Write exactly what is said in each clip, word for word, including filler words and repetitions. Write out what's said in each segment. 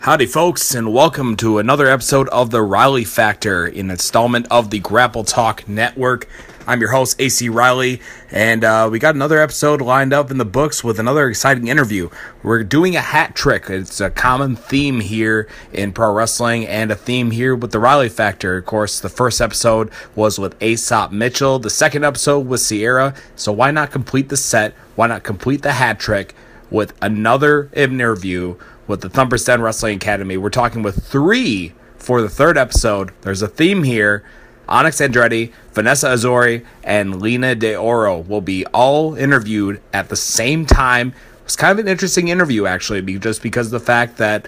Howdy folks, and welcome to another episode of the Riley Factor, an installment of the Grapple Talk Network. I'm your host, A C Riley, and uh, we got another episode lined up in the books with another exciting interview. We're doing a hat trick. It's a common theme here in pro wrestling and a theme here with the Riley Factor. Of course, the first episode was with Aesop Mitchell. The second episode was Sierra. So why not complete the set? Why not complete the hat trick with another interview with the Thumpers Den Wrestling Academy? We're talking with three for the third episode. There's a theme here. Onyx Andretti, Vanessa Azori, and Lena De Oro will be all interviewed at the same time. It's kind of an interesting interview, actually, just because of the fact that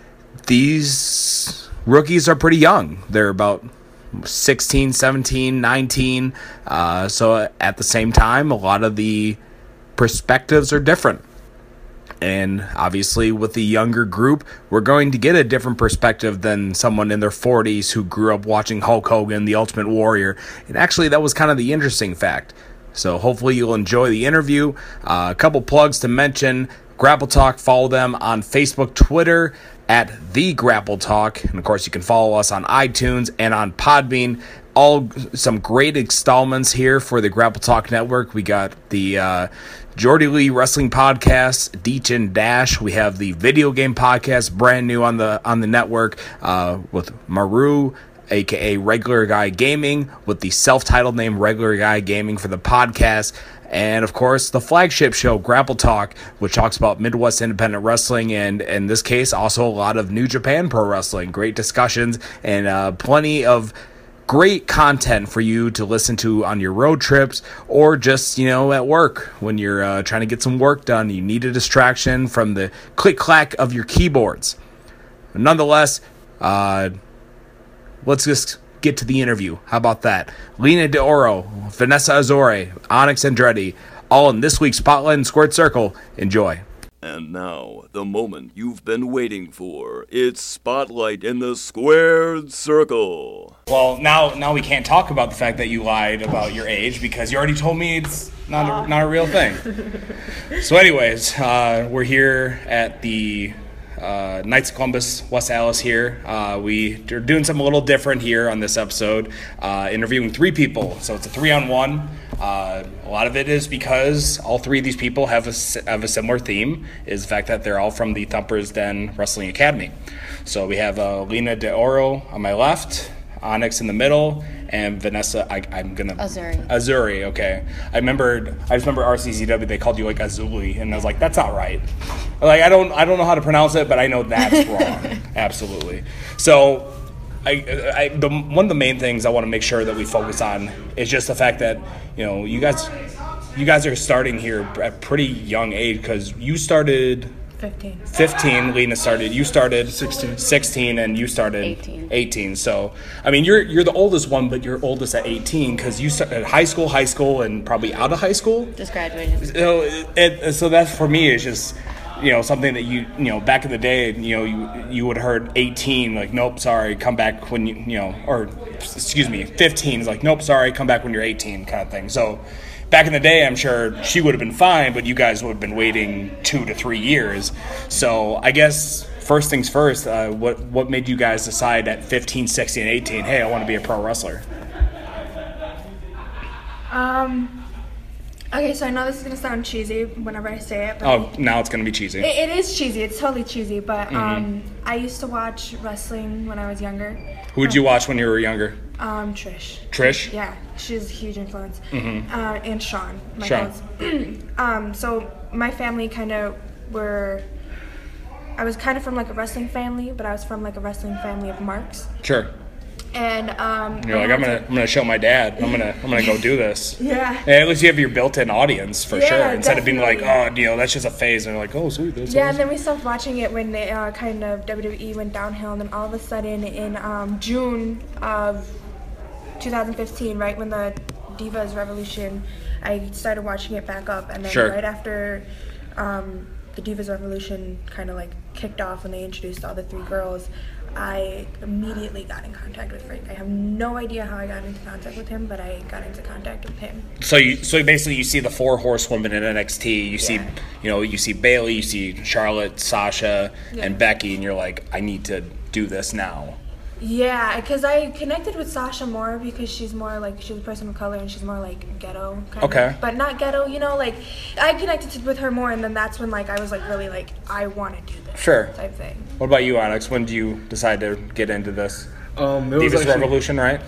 these rookies are pretty young. They're about sixteen, seventeen, nineteen. Uh, so at the same time, a lot of the perspectives are different. And obviously with the younger group, we're going to get a different perspective than someone in their forties who grew up watching Hulk Hogan, The Ultimate Warrior. And actually, that was kind of the interesting fact. So hopefully you'll enjoy the interview. Uh, a couple plugs to mention. Grapple Talk, follow them on Facebook, Twitter, at The Grapple Talk. And of course, you can follow us on iTunes and on Podbean. All some great installments here for the Grapple Talk Network. We got the uh, Jordy Lee Wrestling Podcast, Deech and Dash. We have the video game podcast, brand new on the on the network, uh, with Maru, aka Regular Guy Gaming, with the self-titled name Regular Guy Gaming for the podcast. And, of course, the flagship show, Grapple Talk, which talks about Midwest independent wrestling and, in this case, also a lot of New Japan Pro Wrestling. Great discussions and uh, plenty of great content for you to listen to on your road trips or just, you know, at work when you're uh, trying to get some work done. You need a distraction from the click-clack of your keyboards. But nonetheless, uh, let's just get to the interview. How about that? Lena De Oro, Vanessa Azori, Onyx Andretti, all in this week's Spotlight and Squared Circle. Enjoy. And now, the moment you've been waiting for. It's Spotlight in the Squared Circle. Well, now now we can't talk about the fact that you lied about your age because you already told me it's not a, not a real thing. So anyways, uh, we're here at the Uh, Knights of Columbus, West Allis here. Uh, we are doing something a little different here on this episode, uh, interviewing three people. So it's a three-on-one. Uh, a lot of it is because all three of these people have a, have a similar theme, is the fact that they're all from the Thumpers Den Wrestling Academy. So we have uh, Lena De Oro on my left, Onyx in the middle, and Vanessa, I, I'm gonna Azuri. Azuri, okay. I remembered. I just remember R C C W. They called you like Azuli, and I was like, that's not right. Like I don't, I don't know how to pronounce it, but I know that's wrong. Absolutely. So, I, I, the one of the main things I want to make sure that we focus on is just the fact that you know you guys, you guys are starting here at pretty young age because you started. fifteen. fifteen, Lena started. You started sixteen. sixteen, and you started eighteen. eighteen. So, I mean, you're you're the oldest one, but you're oldest at eighteen because you started high school, high school, and probably out of high school. Just graduated. So, it, it, so that for me is just you know something that you you know back in the day you know you you would have heard eighteen like nope sorry come back when you you know or excuse me fifteen is like nope sorry come back when you're eighteen kind of thing. So. Back in the day, I'm sure she would have been fine, but you guys would have been waiting two to three years. So I guess first things first, uh, what what made you guys decide at fifteen, sixteen, eighteen, hey, I want to be a pro wrestler? Um. Okay, so I know this is gonna sound cheesy whenever I say it. But Oh, now it's going to be cheesy. it, it is cheesy. It's totally cheesy. But Mm-hmm. um, I used to watch wrestling when I was younger. Who did you watch when you were younger? Um, Trish. Trish? Yeah, she's a huge influence. Mm-hmm. Uh, and Sean. My Sean. friends. um, so my family kind of were. I was kind of from like a wrestling family, but I was from like a wrestling family of marks. Sure. And um, You're like, I'm gonna, I'm gonna show my dad. I'm gonna, I'm gonna go do this. Yeah. And at least you have your built-in audience for Yeah, sure. Instead of being like, definitely. oh, you know, that's just a phase. And they're like, oh, sweet. That's Yeah, awesome. and then we stopped watching it when they uh, kind of W W E went downhill, and then all of a sudden in um, June of two thousand fifteen, right when the Divas Revolution, I started watching it back up, and then Sure. right after um, the Divas Revolution kind of like kicked off when they introduced all the three girls, I immediately got in contact with Frank. I have no idea how I got into contact with him, but I got into contact with him. So you, so basically, you see the four horsewomen in N X T. You see, Yeah. you know, you see Bailey, you see Charlotte, Sasha, Yeah. and Becky, and you're like, I need to do this now. Yeah, because I connected with Sasha more because she's more like, she's a person of color and she's more like ghetto kind Okay. of. But not ghetto, you know, like I connected with her more, and then that's when like I was like really like, I want to do this Sure. type thing. What about you, Onyx? When do you decide to get into this? Um, it was Divas actually, Revolution, right?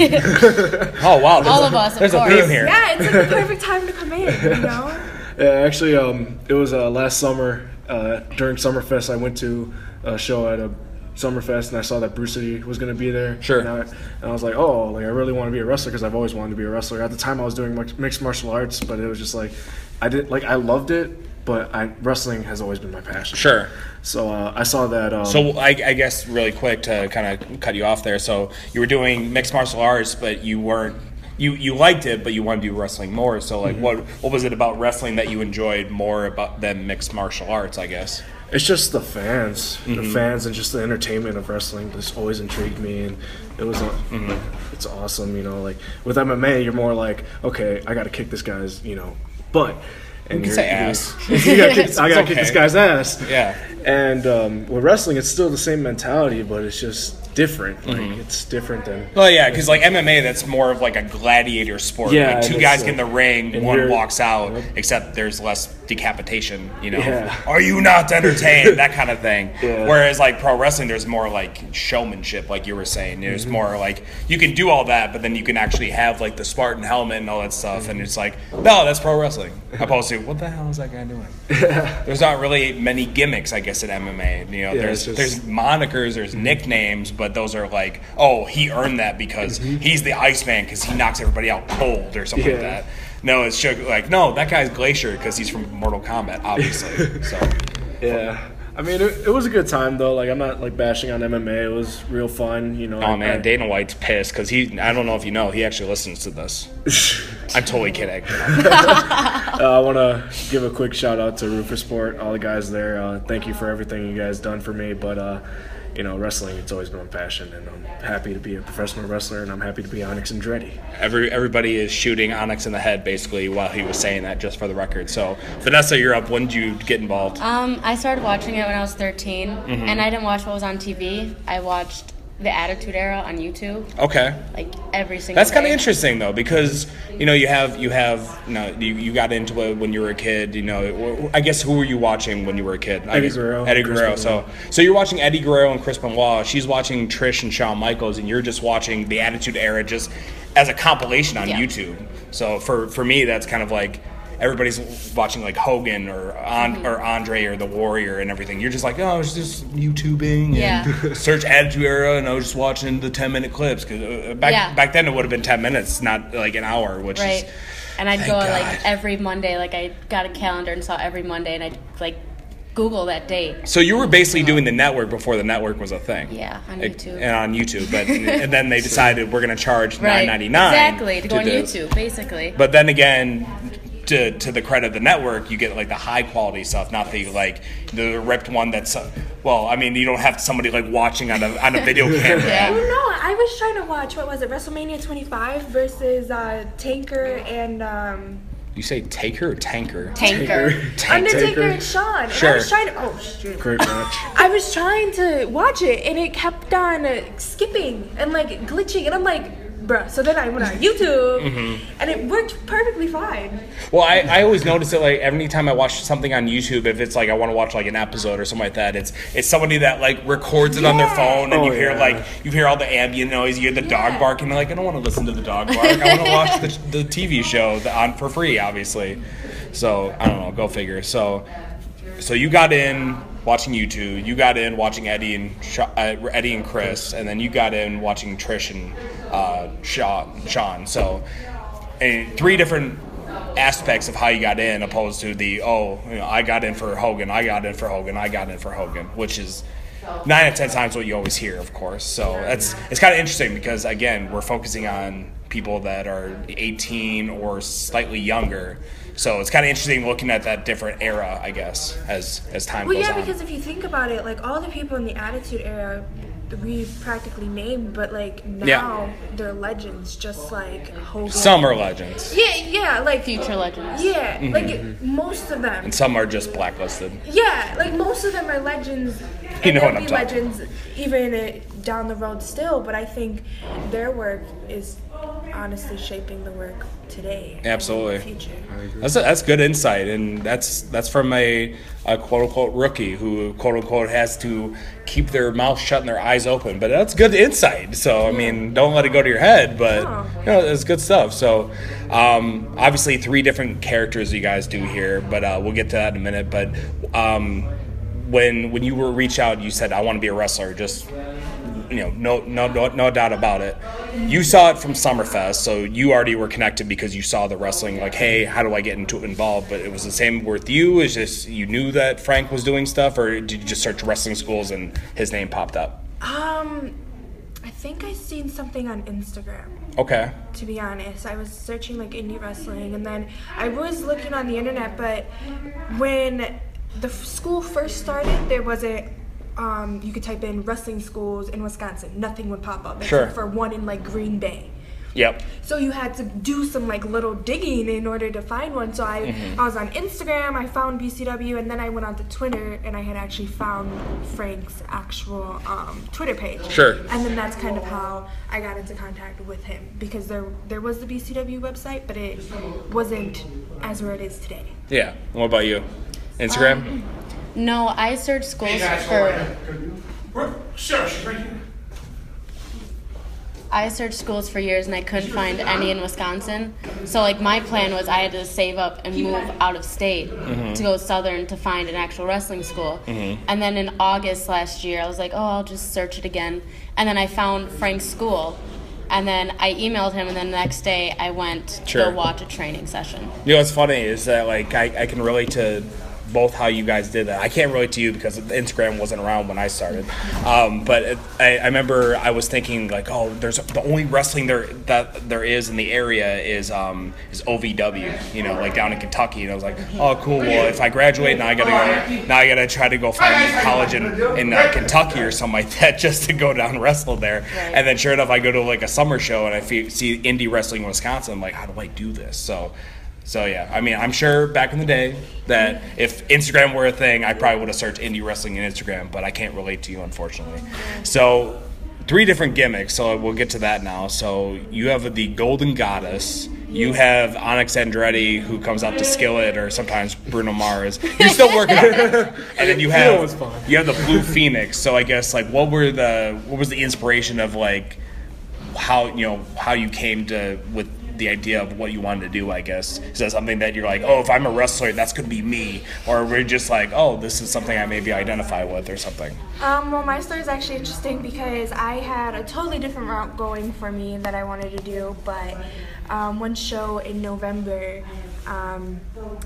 Oh wow, there's All a, of us, of There's a course. theme here. Yeah, it's like the perfect time to come in, you know? Yeah, actually, um, it was uh, last summer uh, during Summerfest. I went to a show at a Summerfest, and I saw that Bruce Lee was going to be there. Sure. And I, and I was like, oh, like I really want to be a wrestler because I've always wanted to be a wrestler. At the time, I was doing mix- mixed martial arts, but it was just like I did like I loved it, but I wrestling has always been my passion. Sure. So uh, I saw that. Um, So I, I guess really quick to kind of cut you off there. So you were doing mixed martial arts, but you weren't. You, you liked it, but you wanted to do wrestling more. So like, what what was it about wrestling that you enjoyed more about than mixed martial arts? I guess. It's just the fans, Mm-hmm. the fans, and just the entertainment of wrestling. Just always intrigued me, and it was, uh, Mm-hmm. it's awesome. You know, like with M M A, you're more like, okay, I got to kick this guy's, you know, butt. And can you're- say you're- ass. you gotta kick, I gotta It's kick this okay. guy's ass. Yeah. And um, with wrestling, it's still the same mentality, but it's just different. Like Mm-hmm. it's different than. Well, yeah, because like M M A, that's more of like a gladiator sport. Yeah, like two and guys it's get in the like- ring, and one you're- walks out, Yep. except there's less decapitation. You know, Yeah. are you not entertained? That kind of thing. Yeah. Whereas like pro wrestling, there's more like showmanship, like you were saying. There's Mm-hmm. more like you can do all that, but then you can actually have like the Spartan helmet and all that stuff, and it's like, no, that's pro wrestling. Opposed to what the hell is that guy doing? There's not really many gimmicks, I guess, at M M A. You know, Yeah, there's it's just- there's monikers, there's nicknames, but those are like, oh, he earned that because he's the Iceman because he knocks everybody out cold or something like Yeah. that. No, it's sugar, like no, that guy's Glacier because he's from Mortal Kombat, obviously. So Yeah. I mean, it, it was a good time though. Like I'm not like bashing on M M A. It was real fun. You know. oh I- man, I- Dana White's pissed because he. I don't know if you know, he actually listens to this. I'm totally kidding. Uh, I want to give a quick shout out to Rufus Sport, all the guys there. Uh, thank you for everything you guys done for me. But uh, you know, wrestling, it's always been my passion, and I'm happy to be a professional wrestler, and I'm happy to be Onyx Andretti. Every everybody is shooting Onyx in the head basically while he was saying that, just for the record. So Vanessa, you're up. When did you get involved? Um, I started watching it when I was thirteen, and I didn't watch what was on T V. I watched the Attitude Era on YouTube, Okay. like every single. That's kind of day. interesting though, because you know you have you have you know you, you got into it when you were a kid. You know, I guess who were you watching when you were a kid? I Eddie guess- Guerrero, Eddie Chris Guerrero. Benoit. So so you're watching Eddie Guerrero and Chris Benoit. She's watching Trish and Shawn Michaels, and you're just watching the Attitude Era just as a compilation on Yeah. YouTube. So for for me, that's kind of like. Everybody's watching like Hogan or on, or Andre or The Warrior and everything. You're just like, oh, it's just YouTubing and Yeah. search Attitude Era, and I was just watching the ten minute clips because uh, back Yeah. back then it would have been ten minutes, not like an hour, which Right. is And I'd Thank go God. like every Monday. Like I got a calendar and saw every Monday, and I'd like Google that date. so you were basically doing the network before the network was a thing. Yeah, on Like, YouTube. and on YouTube, but and then they decided we're going to charge nine ninety nine Exactly to go on do- YouTube, basically. But then again, to to the credit of the network, you get like the high quality stuff, not the like the ripped one that's. Uh, well, I mean, you don't have somebody like watching on a on a video camera. Yeah. Oh no, I was trying to watch, what was it, WrestleMania twenty-five versus uh, Tanker and um, You say taker or tanker? Tanker. Undertaker and Shawn. And Sure. I was trying to, oh shoot. Great match. I was trying to watch it and it kept on uh, skipping and like glitching, and I'm like, bruh. So then I went on YouTube Mm-hmm. and it worked perfectly fine. Well, I, I always notice it like every time I watch something on YouTube, if it's like I want to watch like an episode or something like that, it's it's somebody that like records it on their Yeah. phone, and Oh, you hear yeah. like you hear all the ambient noise, you hear the dog Yeah. barking. Like I don't want to listen to the dog bark. I want to watch the, the T V show the, on for free, obviously. So I don't know, go figure. So so you got in watching YouTube, you got in watching Eddie and Sha- uh, Eddie and Chris, and then you got in watching Trish and uh, Shawn. Shawn. So and three different aspects of how you got in, opposed to the oh, you know, I got in for Hogan, I got in for Hogan, I got in for Hogan, which is nine out of ten times what you always hear, of course. So that's it's kind of interesting because again, we're focusing on people that are eighteen or slightly younger. So it's kind of interesting looking at that different era, I guess, as as time Well, goes yeah, on. because if you think about it, like all the people in the Attitude Era, we practically named, but like now Yeah. they're legends, just like Hogan. Some are legends, Yeah, yeah, like Future legends. Yeah, like most of them. and some are just blacklisted. Yeah, like most of them are legends. You and know they'll what I'm be talking legends even uh, down the road still, but I think their work is honestly shaping the work today. and Absolutely. In the future. That's that's good insight, and that's that's from a, a quote unquote rookie who quote unquote has to keep their mouth shut and their eyes open. But that's good insight. So I mean, don't let it go to your head. But No. you know, it's good stuff. So um, obviously, three different characters you guys do here, but uh, we'll get to that in a minute. But um, when when you were reached out, you said I want to be a wrestler. Just you know, no, no, no, no doubt about it. You saw it from Summerfest, so you already were connected because you saw the wrestling. Like, hey, how do I get into involved? But it was the same with you. Is just you knew that Frank was doing stuff, or did you just search wrestling schools and his name popped up? Um, I think I seen something on Instagram. Okay. To be honest, I was searching like indie wrestling, and then I was looking on the internet. But when the f- school first started, there wasn't. Um, you could type in wrestling schools in Wisconsin. Nothing would pop up Sure. except for one in like Green Bay. Yep. So you had to do some like little digging in order to find one. So I, Mm-hmm. I was on Instagram, I found B C W, and then I went on to Twitter, and I had actually found Frank's actual um, Twitter page. Sure. And then that's kind of how I got into contact with him, because there there was the B C W website, but it wasn't as where it is today. Yeah. What about you? Instagram? Um, No, I searched schools for. Sure, she's right here. I searched schools for years and I couldn't find any in Wisconsin. So like my plan was I had to save up and move out of state to go southern to find an actual wrestling school. And then in August last year I was like, oh, I'll just search it again. And then I found Frank's school. And then I emailed him, and then the next day I went to Sure. go watch a training session. You know what's funny is that like I, I can relate to both how you guys did that. I can't relate to you because Instagram wasn't around when I started. Um, but it, I, I remember I was thinking like, oh, there's the only wrestling there that there is in the area is um, is O V W, you know, like down in Kentucky. And I was like, oh, cool. Well, if I graduate, now I gotta go, now I gotta try to go find college in in uh, Kentucky or something like that just to go down and wrestle there. Right. And then sure enough, I go to like a summer show and I fe- see indie wrestling in Wisconsin. I'm like, how do I do this? So. So yeah, I mean, I'm sure back in the day that if Instagram were a thing, I probably would have searched indie wrestling in Instagram, but I can't relate to you, unfortunately. So three different gimmicks, so we'll get to that now. So you have the Golden Goddess, you have Onyx Andretti, who comes out to Skillet, or sometimes Bruno Mars. You're still working on it. And then you have was fun. you have the Blue Phoenix. So I guess like what were the what was the inspiration of like how you know how you came to with the idea of what you wanted to do, I guess? Is that something that you're like, oh, if I'm a wrestler, that's going to be me? Or we're just like, oh, this is something I maybe identify with or something? Um, well, my story is actually interesting because I had a totally different route going for me that I wanted to do, but um, one show in November, um,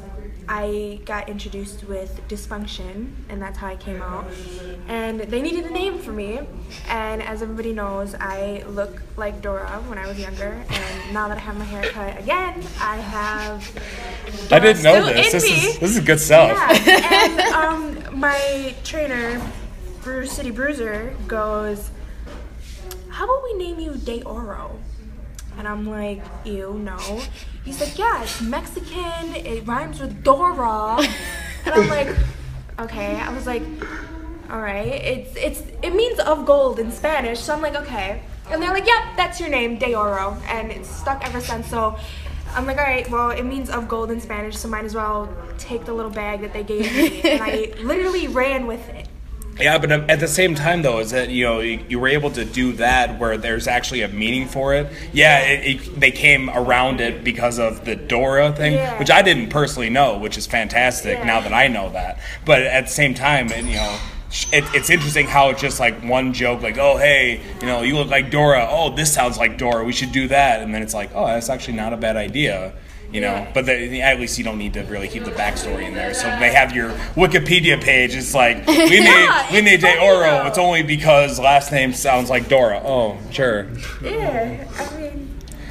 I got introduced with Dysfunction, and that's how I came out. And they needed a name for me, and as everybody knows, I look like Dora when I was younger, and now that I have my hair cut again, I have I didn't know still this. in This me. is this is good stuff. Yeah, and um, my trainer, Bruce City Bruiser, goes, how about we name you De Oro? And I'm like, ew, no. He's like, yeah, it's Mexican, it rhymes with Dora. And I'm like, okay. I was like, all right. It's it's it means of gold in Spanish, so I'm like, okay. And they're like, yep, that's your name, De Oro. And it's stuck ever since, so I'm like, all right, well, it means of gold in Spanish, so might as well take the little bag that they gave me. And I literally ran with it. Yeah, but at the same time, though, is that, you know, you, you were able to do that where there's actually a meaning for it. Yeah, it, it, they came around it because of the Dora thing, Yeah. which I didn't personally know, which is fantastic Yeah. now that I know that. But at the same time, and, you know, it, it's interesting how it's just like one joke, like, oh, hey, you know, you look like Dora. Oh, this sounds like Dora. We should do that. And then it's like, oh, that's actually not a bad idea. You know, Yeah. but the, at least you don't need to really keep the backstory in there. So they have your Wikipedia page. It's like we need Yeah, we need it's De funny Oro. though. It's only because last name sounds like Dora. Oh, sure. Yeah, I mean,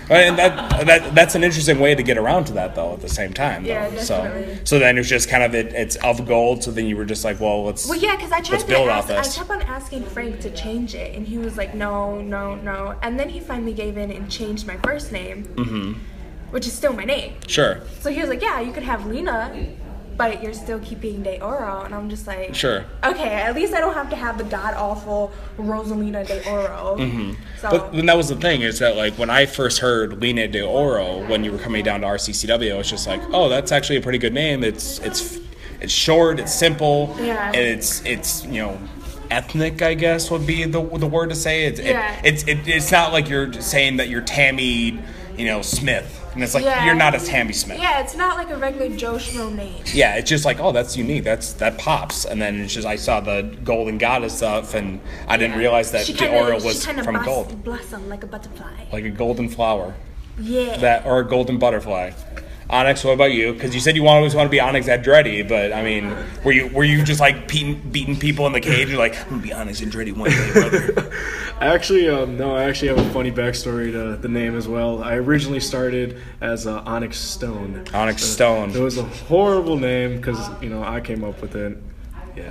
And that that that's an interesting way to get around to that though. At the same time, though. Yeah, definitely. So so then it was just kind of it, it's of gold. So then you were just like, well, let's Well, yeah, because I tried let's to build ask, off I this. kept on asking Frank to change it, and he was like, no, no, no. And then he finally gave in and changed my first name, mm-hmm. which is still my name. Sure. So he was like, yeah, you could have Lena, but you're still keeping De Oro. And I'm just like, Sure. Okay, at least I don't have to have the god-awful Rosalina De Oro. Mm-hmm. So, But then that was the thing is that like when I first heard Lena De Oro when you were coming down to R C C W, I was just like, oh, that's actually a pretty good name. It's it's it's short, it's simple, Yeah. and it's it's you know. ethnic, I guess, would be the the word to say. It's Yeah. it, it's it, it's not like you're saying that you're Tammy, you know, Smith, and it's like Yeah. you're not a Tammy Smith. yeah, it's not like a regular Joe Schmo name. Yeah, it's just like, oh, that's unique. That's that pops. And then it's just I saw the Golden Goddess stuff, and I didn't Yeah. realize that She De kinda- Oro she was kinda from bus- gold, blossom like a butterfly. like a golden flower, Yeah. that or a golden butterfly. Onyx, what about you? Because you said you always want to be Onyx Andretti, but I mean, were you were you just like beating, beating people in the cage? You're like, I'm gonna be Onyx Andretti one day, brother. Actually, um, no, I actually have a funny backstory to the name as well. I originally started as uh, Onyx Stone. Onyx Uh, Stone. It was a horrible name because, you know, I came up with it. Yeah.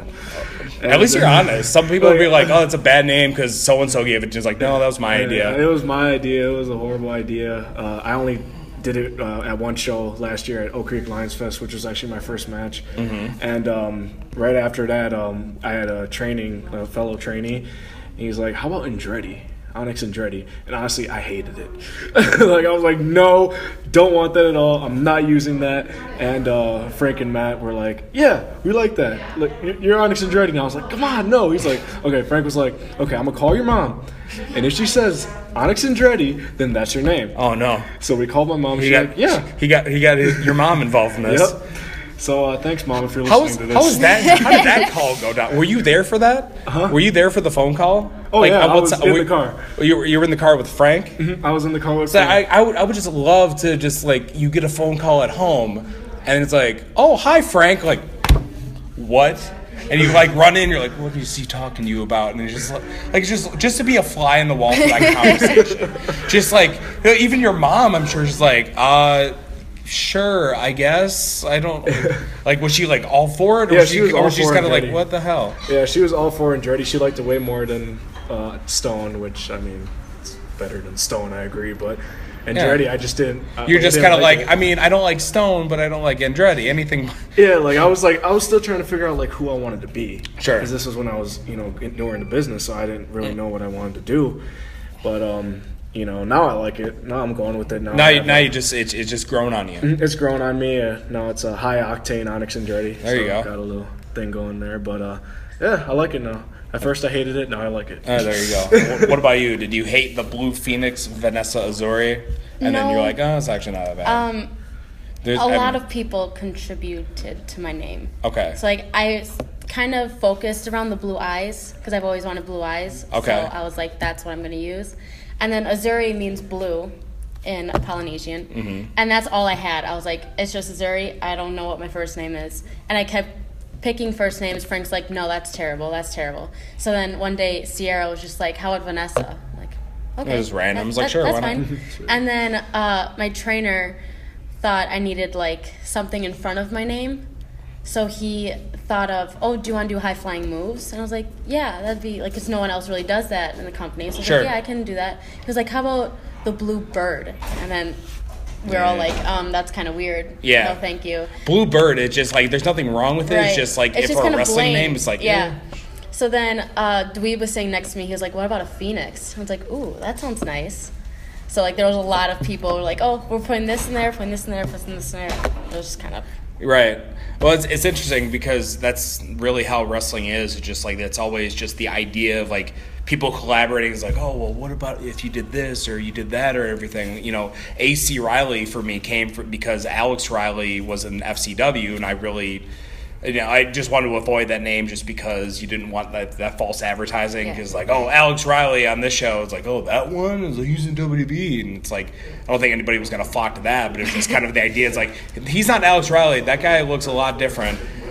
At least And, you're uh, honest. Some people would be like, oh, it's a bad name because so and so gave it. Just like, no, that was my Yeah, idea. It was my idea. It was a horrible idea. Uh, I only did it uh, at one show last year at Oak Creek Lions Fest, which was actually my first match. Mm-hmm. And um, right after that, um, I had a training, a fellow trainee. And he's like, "How about Andretti? Onyx Andretti?" And honestly, I hated it. Like I was like, "No, don't want that at all. I'm not using that." And uh, Frank and Matt were like, "Yeah, we like that. Like, you're you're Onyx Andretti." And I was like, "Come on, no." He's like, "Okay." Frank was like, "Okay, I'm gonna call your mom, and if she says Onyx Andretti, then that's your name." Oh no. So we called my mom. He She's got like, "Yeah." He got he got his, your mom involved in this. Yep. So uh, thanks, Mom, if you're How listening was to this. how was that? How did that call go down? Were you there for that? Huh? Were you there for the phone call? Oh, yeah, uh, I what's- was in were- the car. You were, you were in the car with Frank. I was in the car with So Frank. I, I would I would just love to just like you get a phone call at home, and it's like, oh hi Frank, like what? And you like run in, you're like, what is he talking to you about? And it's just like, like just just to be a fly in the wall for that conversation. Just like you know, even your mom, I'm sure, is like, uh, sure, I guess. I don't like. Was she like all for it, or Yeah, was she she, was or all was she for kind of it, like, Daddy. what the hell? Yeah, she was all for Andretti. She liked it way more than uh, Stone, which, I mean, it's better than Stone, I agree. But Andretti, I just didn't. I- You're I just didn't kind of like, it. I mean, I don't like Stone, but I don't like Andretti. Anything. Yeah, like I was like, I was still trying to figure out like who I wanted to be. Sure. Because this was when I was, you know, newer in the business, so I didn't really know what I wanted to do. But, um, you know, now I like it. Now I'm going with it. Now, Now, I you, have now a- you just it's, it's just grown on you. It's grown on me. Uh, now it's a high octane Onyx Andretti. There you so go. Got a little thing going there, but uh, yeah, I like it now. At first I hated it. Now I like it. Oh, there you go. What- what about you? Did you hate the Blue Phoenix Vanessa Azuri? And then No. you're like, oh, it's actually not that bad. Um, There's, a I lot mean- of people contributed to my name. Okay. So like I s- kind of focused around the blue eyes because I've always wanted blue eyes. Okay. So I was like, that's what I'm going to use. And then Azuri means blue in Polynesian. Mm-hmm. And that's all I had. I was like, it's just Azuri. I don't know what my first name is. And I kept picking first names. Frank's like, no, that's terrible. That's terrible. So then one day Sierra was just like, how about Vanessa? I'm like, okay. It was random. I was like, that- sure, that's why not? fine. And then uh, my trainer thought I needed like something in front of my name. So he thought of, oh, do you want to do high flying moves? And I was like, yeah, that'd be like, because no one else really does that in the company. So I was Sure. like, yeah, I can do that. He was like, how about the blue bird? And then we we're all like, um, that's kind of weird. Yeah. No, thank you. Blue Bird, it's just like, there's nothing wrong with it. Right. It's just like, It's if just for a kinda wrestling plain. name, it's like, yeah. eh. So then uh, Dweeb was saying next to me, he was like, what about a phoenix? I was like, ooh, that sounds nice. So like there was a lot of people who were like, oh, we're putting this in there, putting this in there, putting this in there. It was just kind of. Right. Well, it's, it's interesting because that's really how wrestling is. It's just like, it's always just the idea of like people collaborating. It's like, oh, well, what about if you did this or you did that or everything? You know, A C Riley for me came from, because Alex Riley was in F C W, and I really, you know, I just wanted to avoid that name just because you didn't want that, that false advertising. Yeah. Because like, oh, Alex Riley on this show, it's like, oh, that one is like, he's in W W E, and it's like, I don't think anybody was gonna flock to that, but it was just kind of the idea. It's like, he's not Alex Riley. That guy looks a lot different.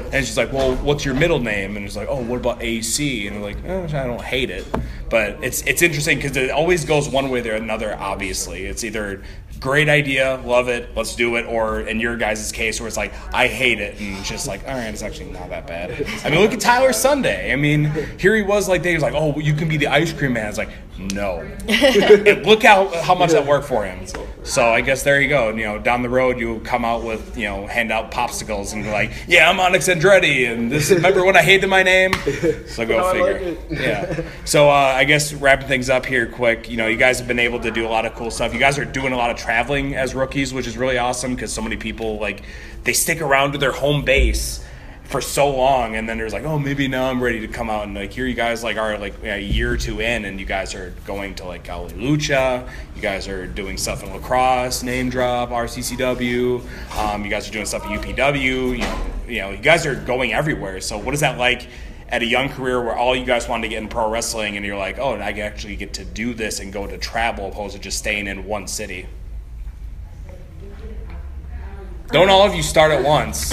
And she's like, well, what's your middle name? And it's like, oh, what about A C? And I'm like, oh, I don't hate it. But it's it's interesting because it always goes one way or another, obviously. It's either great idea, love it, let's do it, or in your guys' case where it's like, I hate it, and it's just like, all right, it's actually not that bad. I mean, look at Tyler Sunday. I mean, here he was like, he was like, oh, you can be the ice cream man. It's like, no. And look how how much that worked for him. So I guess there you go. You know, down the road you come out with, you know, hand out popsicles and be like, yeah, I'm Onyx Andretti, and this remember when I hated my name? So go no, figure. Like yeah. So uh, I guess wrapping things up here quick. You know, you guys have been able to do a lot of cool stuff. You guys are doing a lot of traveling as rookies, which is really awesome because so many people like they stick around to their home base for so long, and then there's like, oh, maybe now I'm ready to come out, and like here you guys like are like a year or two in, and you guys are going to like Cali Lucha, you guys are doing stuff in lacrosse, name drop, R C C W, um, you guys are doing stuff at U P W, you know, you know, you guys are going everywhere. So what is that like at a young career where all you guys wanted to get in pro wrestling, and you're like, oh, I actually get to do this and go to travel opposed to just staying in one city? Don't all of you start at once?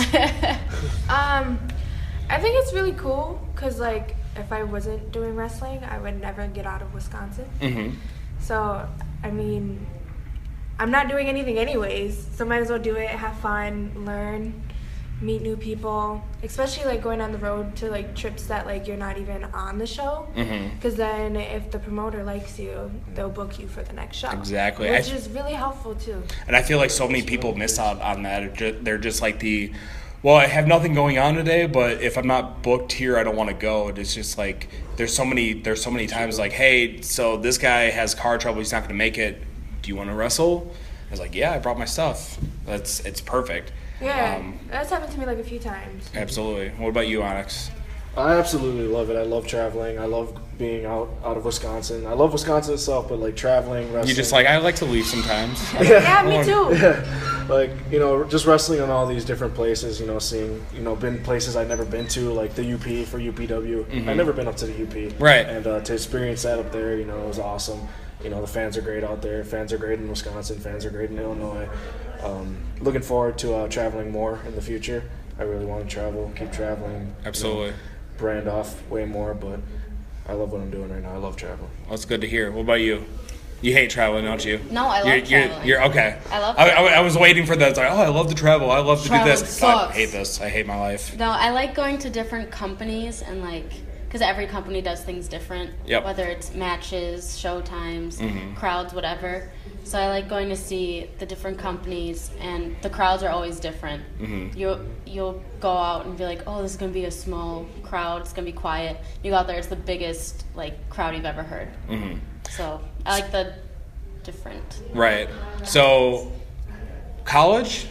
um, I think it's really cool because, like, if I wasn't doing wrestling, I would never get out of Wisconsin. Mm-hmm. So, I mean, I'm not doing anything anyways, so might as well do it, have fun, learn, meet new people, especially, like, going on the road to, like, trips that, like, you're not even on the show. Because mm-hmm. then if the promoter likes you, they'll book you for the next show. Exactly. Which I, is really helpful, too. And I feel like so many people miss out on that. They're just like the, well, I have nothing going on today, but if I'm not booked here, I don't want to go. It's just like, there's so many, there's so many times like, hey, so this guy has car trouble, he's not going to make it. Do you want to wrestle? I was like, yeah, I brought my stuff. That's, it's perfect. Yeah, um, that's happened to me like a few times. Absolutely. What about you, Onyx? I absolutely love it. I love traveling. I love being out, out of Wisconsin. I love Wisconsin itself, but like traveling, wrestling. You just like, I like to leave sometimes. Yeah, me too. Yeah. Like, you know, just wrestling in all these different places, you know, seeing, you know, been places I've never been to, like the U P for U P W. Mm-hmm. I've never been up to the U P. Right. And uh, to experience that up there, you know, it was awesome. You know, the fans are great out there. Fans are great in Wisconsin. Fans are great in Illinois. Um, looking forward to uh, traveling more in the future. I really want to travel, keep traveling. Absolutely. You know, brand off way more, but I love what I'm doing right now. I love traveling. Well, that's good to hear. What about you? You hate traveling, don't you? No, I love you're, traveling. You're, you're okay. I love I, I, I was waiting for that. It's like, oh, I love to travel. I love to Traveling do this. sucks. I hate this. I hate my life. No, I like going to different companies and like, because every company does things different. Yep. Whether it's matches, show times, mm-hmm. crowds, whatever. So I like going to see the different companies, and the crowds are always different. Mm-hmm. You'll, you'll go out and be like, oh, this is going to be a small crowd. It's going to be quiet. You go out there, it's the biggest like crowd you've ever heard. Mm-hmm. So I like the different. Right. So college?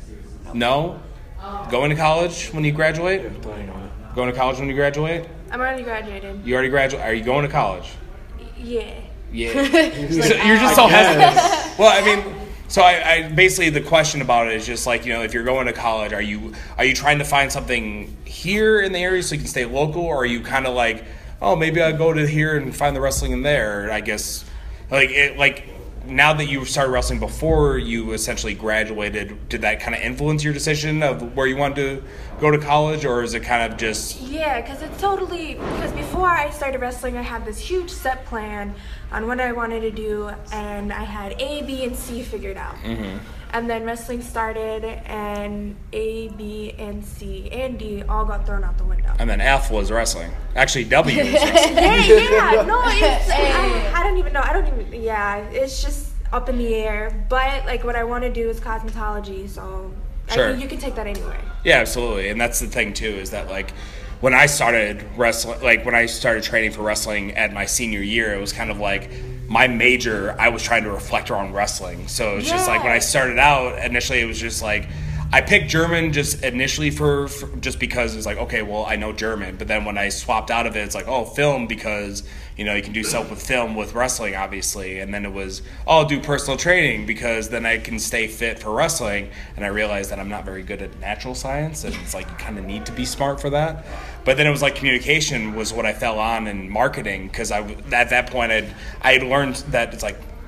No? Going to college when you graduate? Yeah, planning on it. Going to college when you graduate? I'm already graduated. You already graduated? Are you going to college? Yeah. Yeah. You're, so, you're just so hesitant. Well, I mean, so I, I basically the question about it is just like, you know, if you're going to college, are you are you trying to find something here in the area so you can stay local, or are you kind of like, oh, maybe I'll go to here and find the wrestling in there? I guess, like it, like now that you started wrestling before you essentially graduated, did that kind of influence your decision of where you wanted to go to college, or is it kind of just? Yeah, because it's totally, because before I started wrestling, I had this huge set plan on what I wanted to do, and I had A, B, and C figured out. Mm-hmm. And then wrestling started, and A, B, and C, and D all got thrown out the window. And then F was wrestling. Actually, W was wrestling. Yeah, yeah, no, it's, I, I don't even know, I don't even, yeah, it's just up in the air. But, like, what I want to do is cosmetology, so Sure. I think you can take that anywhere. Yeah, absolutely. And that's the thing, too, is that, like, when I started wrestling, like, when I started training for wrestling at my senior year, it was kind of like my major, I was trying to reflect around wrestling. So it's yeah. just like when I started out, initially it was just like, I picked German just initially for, for just because it's like, okay, well, I know German. But then when I swapped out of it, it's like, oh, film, because, you know, you can do stuff with film with wrestling, obviously. And then it was, oh, I'll do personal training because then I can stay fit for wrestling. And I realized that I'm not very good at natural science. And it's like, you kind of need to be smart for that. But then it was like communication was what I fell on, and marketing, because I, at that point I'd, I had learned that it's like,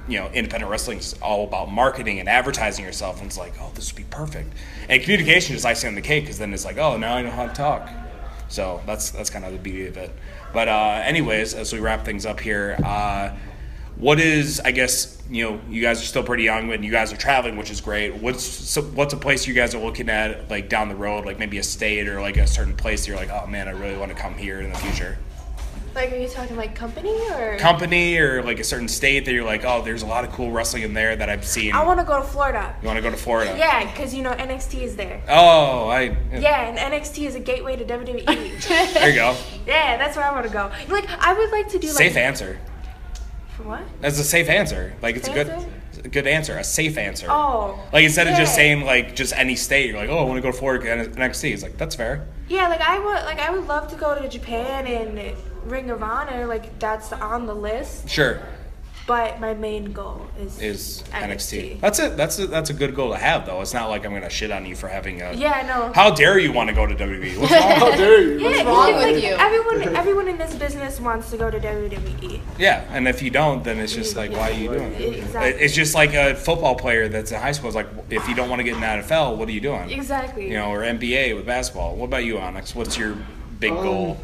you know, independent wrestling is all about marketing and advertising yourself, and it's like, oh, this would be perfect. And communication is icing on the cake, because then it's like, oh, now I know how to talk. So that's that's kind of the beauty of it. But uh, anyways, as we wrap things up here, uh, what is, I guess, you know, you guys are still pretty young, and you guys are traveling, which is great. What's so, what's a place you guys are looking at, like, down the road, like maybe a state or, like, a certain place that you're like, oh, man, I really want to come here in the future? Like, are you talking, like, company or? Company or, like, a certain state that you're like, oh, there's a lot of cool wrestling in there that I've seen. I want to go to Florida. You want to go to Florida? Yeah, because, you know, N X T is there. Oh, I... Yeah, and N X T is a gateway to W W E. There you go. Yeah, that's where I want to go. Like, I would like to do, like... Safe answer. For what? That's a safe answer. Like, it's a good... Answer? A good answer, a safe answer. Oh. Like, instead of just yeah. saying, like, just any state, you're like, oh, I want to go to Florida, N X T. It's like, that's fair. Yeah, like, I would, like, I would love to go to Japan and Ring of Honor. Like, that's on the list. Sure. But my main goal is Is N X T. N X T. That's it. That's a, that's a good goal to have, though. It's not like I'm going to shit on you for having a... Yeah, I know. How dare you want to go to W W E? What's wrong? How dare you? Yeah, What's wrong like, with you? Everyone, everyone in this business wants to go to W W E. Yeah, and if you don't, then it's just like, why are you doing it? Exactly. It's just like a football player that's in high school. It's like, if you don't want to get in the N F L, what are you doing? Exactly. You know, or N B A with basketball. What about you, Onyx? What's your big Um, goal?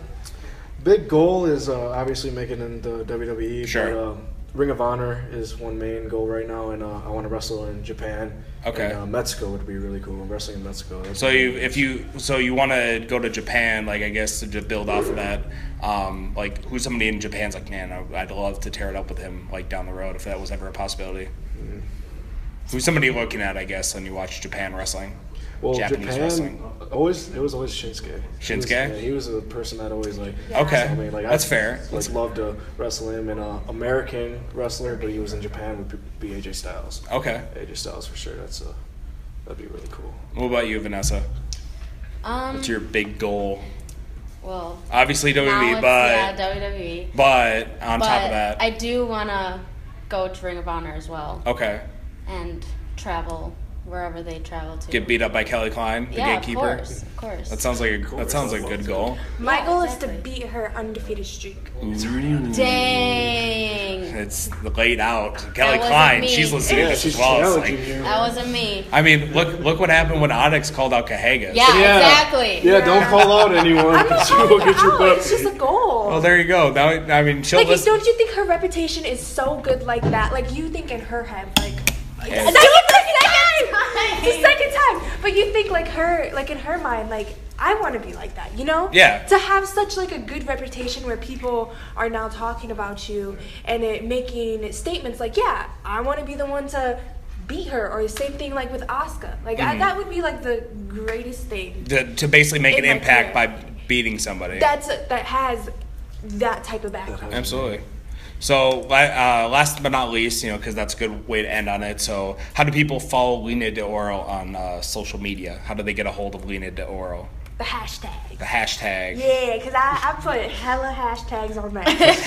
Big goal is uh, obviously making it in the W W E. Sure. But, uh, Ring of Honor is one main goal right now, and uh, I want to wrestle in Japan. Okay. And, uh, Mexico would be really cool. Wrestling in Mexico. That's So you, if you, so you want to go to Japan, like I guess to just build off of that. Um, like who's somebody in Japan's like, man, I- I'd love to tear it up with him, like down the road, if that was ever a possibility. Mm-hmm. Who's somebody you're looking at, I guess, when you watch Japan wrestling? Well, Japanese Japan, wrestling. always it was always Shinsuke. He was- Shinsuke? yeah, he was a person that always like. Okay, saw me, like, that's I, fair. Like loved to wrestle him, and uh, American wrestler, but he was in Japan would be A J Styles. Okay. A J Styles for sure. That's uh, that'd be really cool. What about you, Vanessa? Um, What's your big goal? well, Obviously W W E, now it's, but yeah, W W E. but on But top of that, I do want to go to Ring of Honor as well okay, and travel wherever they travel to. get beat up by Kelly Klein, the yeah, gatekeeper. of course, of course. That sounds like a that sounds like a good goal. My Yeah, goal exactly. is to beat her undefeated streak. Dang, It's laid out. Kelly wasn't Klein, me. she's listening to Yeah, this she's as well. It's challenging like, you. that wasn't me. I mean, look look what happened when Onyx called out Cahagas. Yeah, Yeah. exactly. Yeah, don't call out anyone I'm not because you calling will her get your out. butt It's just a beat. goal. Well, there you go. Now, I mean, she'll like, listen. don't you think her reputation is so good like that? Like, you think in her head, like, Yeah. second, second time, the second time. But you think like her, like in her mind, like I want to be like that, you know? Yeah. To have such like a good reputation where people are now talking about you and it making statements like, yeah, I want to be the one to beat her, or the same thing like with Asuka. Like I, that would be like the greatest thing. to, to basically make In an my impact career. by beating somebody. That's that has that type of background. Absolutely. So, uh, last but not least, you know, because that's a good way to end on it. So, how do people follow Lena De Oro on uh, social media? How do they get a hold of Lena De Oro? The hashtag. The hashtag. Yeah, because I, I put hella hashtags on that.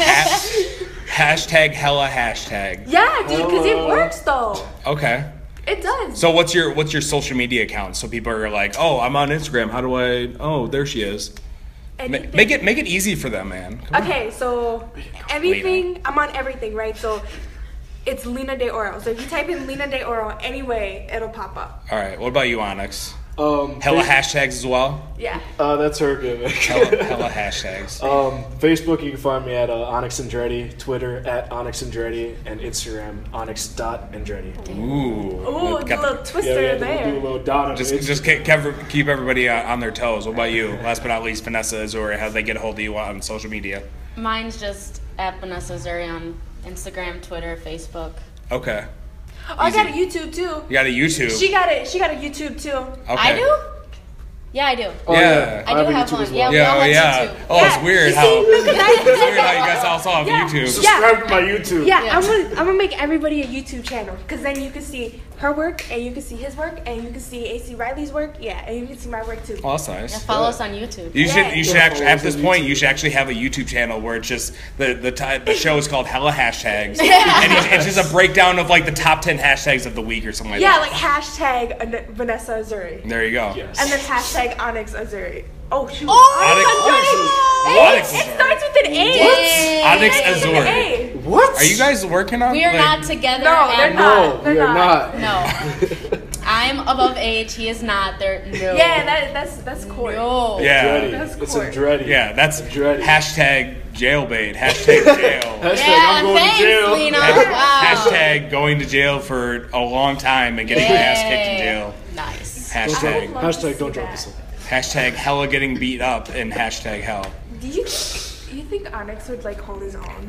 Ha- hashtag hella hashtag. Yeah, dude, because it works though. Okay. It does. So what's your what's your social media account? So people are like, oh, I'm on Instagram. How do I? Oh, there she is. Ma- Anything- Make it make it easy for them, man. Come on. Okay, so everything, I'm on everything, right? So it's Lena De Oro. So if you type in Lena De Oro anyway, it'll pop up. All right. What about you, Onyx? Um, Hella Face- hashtags as well. Yeah. Uh, that's her gimmick. Hella, hella hashtags. Um, Facebook, you can find me at uh, Onyx Andretti. Twitter at Onyx Andretti, and Instagram Onyx dot Andretti. Ooh. Ooh, the Got- little twister Yeah, yeah, there. do a little dot on Just, it. just keep, keep keep everybody uh, on their toes. What about you? Last but not least, Vanessa Azuri. How do they get a hold of you on social media? Mine's just at Vanessa Zuri on Instagram, Twitter, Facebook. Okay. Oh, I got a Easy. YouTube too. You got a YouTube. She got it. She got a YouTube too. okay. I do? Yeah, I do. Oh, Yeah. I do have a have YouTube one. as well. Yeah, we Yeah, all oh, have yeah. YouTube. Oh, Yeah, it's weird you how see, look at that. it's weird how you guys also have Yeah. YouTube. Subscribe to my YouTube. Yeah, Yeah. I'm gonna I'm gonna make everybody a YouTube channel because then you can see her work and you can see his work and you can see A C Riley's work. Yeah, and you can see my work too. Oh, that's nice. Yeah, follow us on YouTube. You should Yeah. you should Yeah, actually follow at us this on point YouTube. you should actually have a YouTube channel where it's just the the ti- the show is called Hella Hashtags and it's, it's just a breakdown of like the top ten hashtags of the week or something like Yeah, that. like hashtag An- Vanessa Azuri There you go. Yes. and then hashtag Onyx Azuri. Oh shoot! Oh, Onyx- Onyx Azuri. Onyx It, Azuri. it starts with with an A. What? Onyx With an Azure. A. What? Are you guys working on? We are like, not together. No, at they're all. not. No, They're we are not. not. No. I'm above age. He is not. They're no. Yeah, that, that's that's court. No. Yeah. Dreddy. That's It's court. a Dreddy. Yeah, that's Dreddy. hashtag jailbait. Hashtag jail. Hashtag Yeah, I'm going thanks, to jail. Lena. Hash- Wow. Hashtag going to jail for a long time and getting my ass kicked in jail. Nice. Hashtag. love to Hashtag see don't drop that. this one. Hashtag hella getting beat up and hashtag hell. Do you you think Onyx would like hold his own?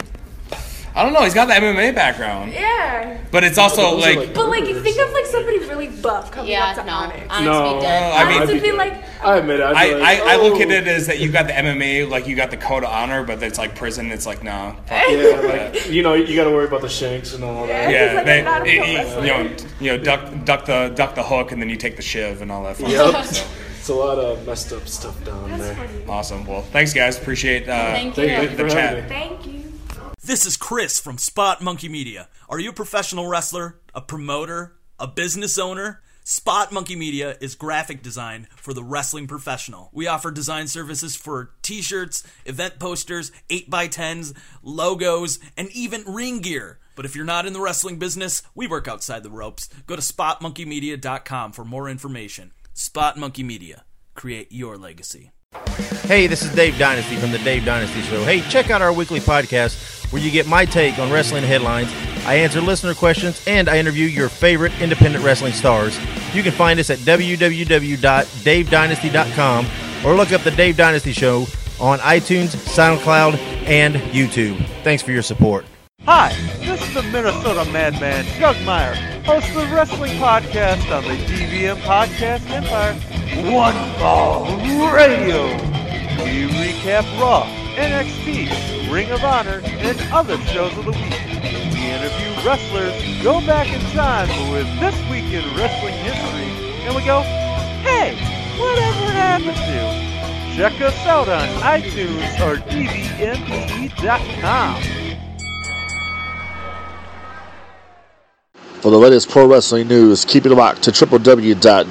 I don't know. He's got the M M A background, Yeah. but it's also Those are like, like- But like, think of like somebody really buff coming Yeah, up to no. Onyx. Onyx No. be dead. I mean- Onyx would be dead. like, I admit it. I'd I, be like, I, I look at oh. it as that you got the M M A, like you got the code of honor, but it's like prison. It's like no. fuck Yeah, that. like, you know, you got to worry about the shanks and all that. Yeah. Yeah, It's like they, I'm not a it- pro it- wrestler. you know, you know, duck, duck the, duck the hook, and then you take the shiv and all that fun Yep. stuff. So, It's a lot of messed up stuff down that's there. funny. awesome. Well, thanks guys. Appreciate uh, Thank Thank you. you the for having chat. me. Thank you. This is Chris from Spot Monkey Media. Are you a professional wrestler, a promoter, a business owner? Spot Monkey Media is graphic design for the wrestling professional. We offer design services for t-shirts, event posters, eight by tens, logos, and even ring gear. But if you're not in the wrestling business, we work outside the ropes. Go to spot monkey media dot com for more information. Spot Monkey Media. Create your legacy. Hey, this is Dave Dynasty from the Dave Dynasty Show. Hey, check out our weekly podcast where you get my take on wrestling headlines. I answer listener questions, and I interview your favorite independent wrestling stars. You can find us at w w w dot dave dynasty dot com or look up the Dave Dynasty Show on iTunes, SoundCloud, and YouTube. Thanks for your support. Hi, this is the Minnesota Madman, Doug Meyer, host of the wrestling podcast on the D V M Podcast Empire, One Ball Radio. We recap Raw, N X T, Ring of Honor, and other shows of the week. We interview wrestlers, go back in time with This Week in Wrestling History, and we go, hey, whatever happened to? Check us out on iTunes or D V M P dot com. For the latest pro wrestling news, keep it locked to w w w dot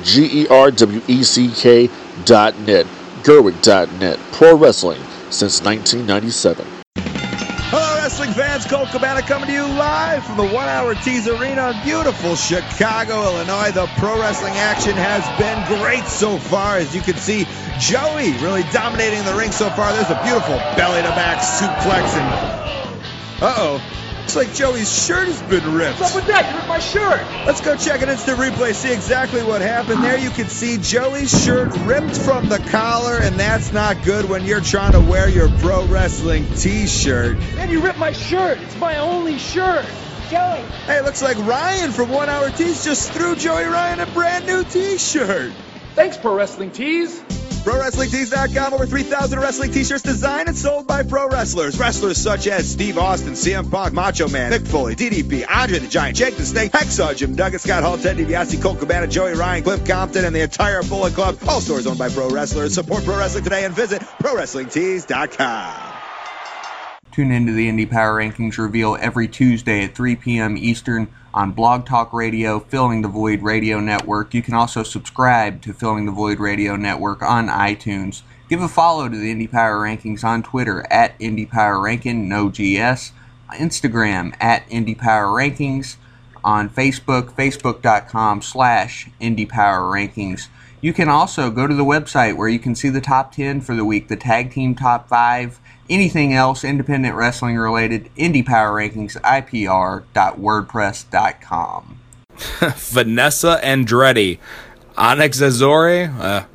gerweck dot net, gerwick dot net, pro wrestling since nineteen ninety-seven. Hello, wrestling fans. Colt Cabana coming to you live from the One Hour Tees Arena in beautiful Chicago, Illinois. The pro wrestling action has been great so far. As you can see, Joey really dominating the ring so far. There's a beautiful belly-to-back suplex. And uh-oh. Looks like Joey's shirt has been ripped. What's up with that? You ripped my shirt. Let's go check an instant replay, see exactly what happened. There you can see Joey's shirt ripped from the collar, and that's not good when you're trying to wear your pro wrestling t-shirt. Man, you ripped my shirt. It's my only shirt. Joey. Hey, it looks like Ryan from One Hour Tees just threw Joey Ryan a brand new t-shirt. Thanks, Pro Wrestling Tees. Pro Wrestling Tees dot com, over three thousand wrestling t-shirts designed and sold by pro wrestlers. Wrestlers such as Steve Austin, C M Punk, Macho Man, Mick Foley, D D P, Andre the Giant, Jake the Snake, Hacksaw, Jim Duggan, Scott Hall, Ted DiBiase, Colt Cabana, Joey Ryan, Cliff Compton, and the entire Bullet Club. All stores owned by pro wrestlers. Support pro wrestling today and visit Pro Wrestling Tees dot com. Tune into the Indie Power Rankings reveal every Tuesday at three p.m. Eastern on Blog Talk Radio, Filling the Void Radio Network. You can also subscribe to Filling the Void Radio Network on iTunes. Give a follow to the Indie Power Rankings on Twitter at Indie Power Ranking, no G S, Instagram at Indie Power Rankings, on Facebook, facebook.com slash Indie Power Rankings. You can also go to the website where you can see the top ten for the week, the tag team top five, anything else independent wrestling related, Indie Power Rankings, I P R dot wordpress dot com. Vanessa Andretti, Onyx Azure, uh,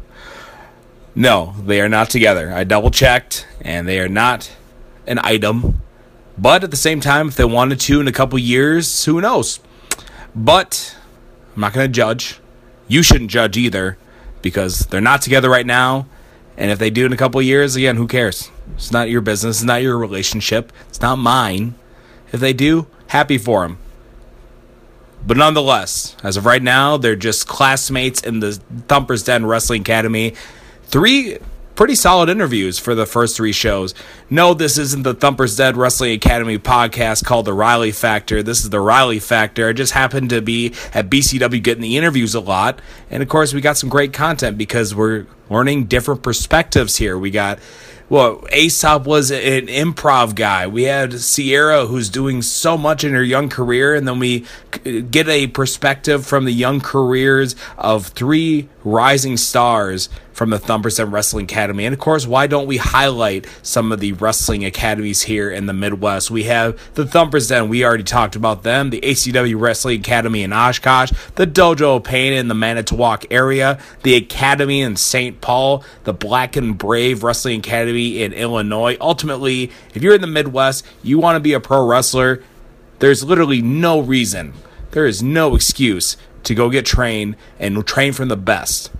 no, they are not together. I double checked, and they are not an item. But at the same time, if they wanted to in a couple years, who knows? But I'm not going to judge. You shouldn't judge either, because they're not together right now. And if they do in a couple years, again, who cares? It's not your business. It's not your relationship. It's not mine. If they do, happy for them. But nonetheless, as of right now, they're just classmates in the Thumper's Den Wrestling Academy. Three pretty solid interviews for the first three shows. No, this isn't the Thumper's Den Wrestling Academy podcast called The Riley Factor. This is The Riley Factor. I just happened to be at B C W getting the interviews a lot. And, of course, we got some great content because we're learning different perspectives here. We got Well, Aesop was an improv guy. We had Sierra, who's doing so much in her young career, and then we get a perspective from the young careers of three rising stars from the Thumperson Wrestling Academy. And of course, why don't we highlight some of the wrestling academies here in the Midwest? We have the Thumpers Den, we already talked about them, the A C W Wrestling Academy in Oshkosh, the Dojo of Pain in the Manitowoc area, the Academy in Saint Paul, the Black and Brave Wrestling Academy in Illinois. Ultimately, if you're in the Midwest, you want to be a pro wrestler, there's literally no reason, there is no excuse to go get trained and train from the best.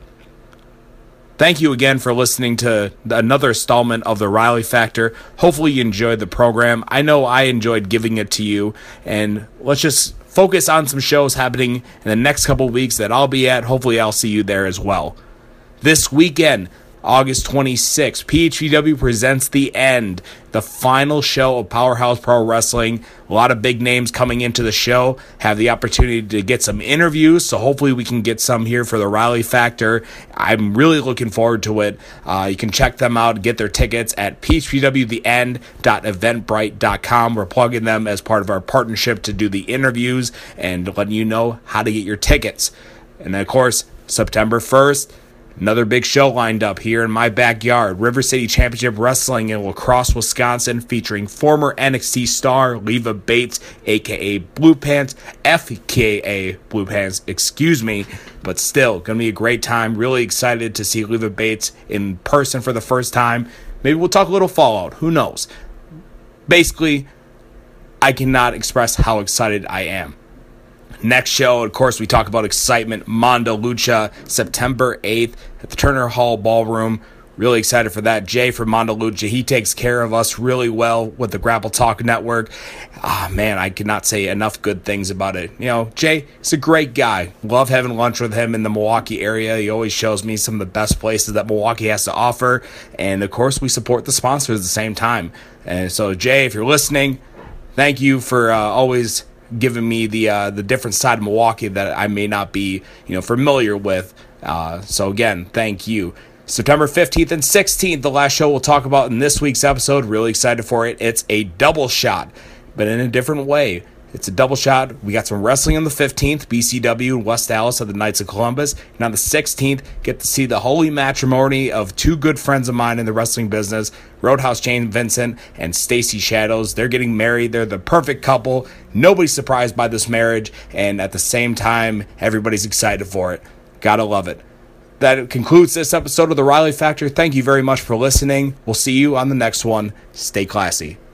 Thank you again for listening to another installment of the Riley Factor. Hopefully you enjoyed the program. I know I enjoyed giving it to you, and let's just focus on some shows happening in the next couple weeks that I'll be at. Hopefully I'll see you there as well. This weekend, August twenty-sixth, P H V W presents The End, the final show of Powerhouse Pro Wrestling. A lot of big names coming into the show. Have the opportunity to get some interviews, so hopefully we can get some here for the Riley Factor. I'm really looking forward to it. Uh, you can check them out, get their tickets at p h v w the end dot eventbrite dot com. We're plugging them as part of our partnership to do the interviews and letting you know how to get your tickets. And then, of course, September first, another big show lined up here in my backyard. River City Championship Wrestling in La Crosse, Wisconsin, featuring former N X T star Leva Bates, a k a. Blue Pants, F K A Blue Pants, excuse me. But still, going to be a great time. Really excited to see Leva Bates in person for the first time. Maybe we'll talk a little Fallout. Who knows? Basically, I cannot express how excited I am. Next show, of course, we talk about excitement. Mondo Lucha, September eighth at the Turner Hall Ballroom. Really excited for that. Jay from Mondo Lucha, he takes care of us really well with the Grapple Talk Network. Ah, man, I could not say enough good things about it. You know, Jay, he's a great guy. Love having lunch with him in the Milwaukee area. He always shows me some of the best places that Milwaukee has to offer. And, of course, we support the sponsors at the same time. And so, Jay, if you're listening, thank you for uh, always giving me the uh, the different side of Milwaukee that I may not be, you know, familiar with. Uh, so again, thank you. September fifteenth and sixteenth, the last show we'll talk about in this week's episode. Really excited for it. It's a double shot, but in a different way. It's a double shot. We got some wrestling on the fifteenth, B C W in West Dallas at the Knights of Columbus. And on the sixteenth, get to see the holy matrimony of two good friends of mine in the wrestling business, Roadhouse Jane Vincent and Stacy Shadows. They're getting married. They're the perfect couple. Nobody's surprised by this marriage. And at the same time, everybody's excited for it. Gotta love it. That concludes this episode of the Riley Factor. Thank you very much for listening. We'll see you on the next one. Stay classy.